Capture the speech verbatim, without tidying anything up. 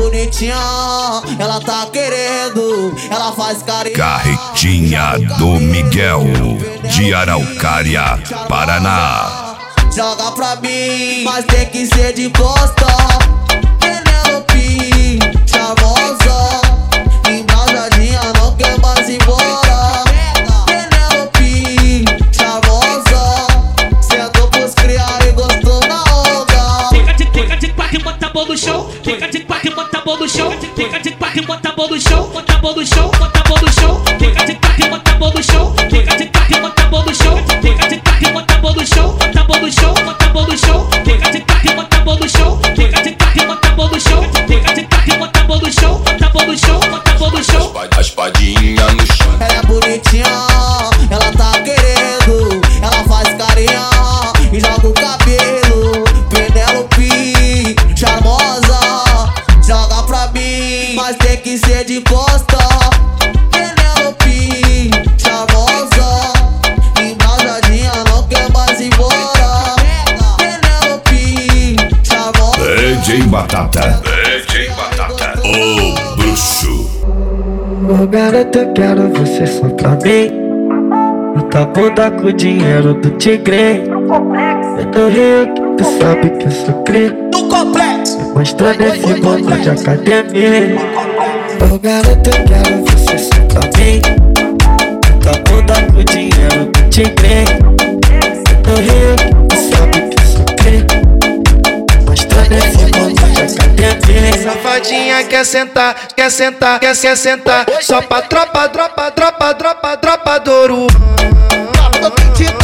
bonitinha, ela tá querendo, ela faz carinho. Carretinha do Miguel, de Araucária, Paraná. Joga pra mim, mas tem que ser de costa. Penelope, charmosa, embasadinha, não quer mais ir embora. Penelope, charmosa, sentou pros criar e gostou na onda. Fica de, fica de quatro e bota a bola no chão. Fica de quatro e bota a bola no chão. Fica de quatro e bota a bola no chão. Bota a bola no chão, bota a bola no chão. Fica de quatro e bota a bola no chão. Fica de quatro e bota a bola no chão. Fica de quatro e bota a bola no chão. Bota a bola no chão, bota a bola no chão. Fica de quatro e bota a bola no chão. Fica de quatro e bota a bola no chão. Fica de quatro e bota a bola no chão. Bota a bola no chão, bota a bola no chão. A espadinha no chão. Ela é bonitinha, ela tá querendo, ela faz carinha e joga o cabelo. Penelope, charmosa, joga pra mim, mas tem que ser de costa. Penelope, charmosa, embasadinha, não quer mais ir embora. Penelope, charmosa. D J Batata, D J Batata, o bruxo. Ô garota, eu quero você só pra mim. Eu tá bunda com o dinheiro do tigre. Eu tô rico, tu sabe que eu sou cri. Do complexo, Mostrando esse bolo de academia. Ô garota, eu quero você só pra mim. Eu tá bunda com o dinheiro do tigre. Eu tô rico, tu sabe que eu sou cri. Mostrando esse bolo de academia. Safadinha quer sentar, quer sentar, quer, quer sentar. Só pra tropa, tropa, tropa, tropa, tropa do Uruan.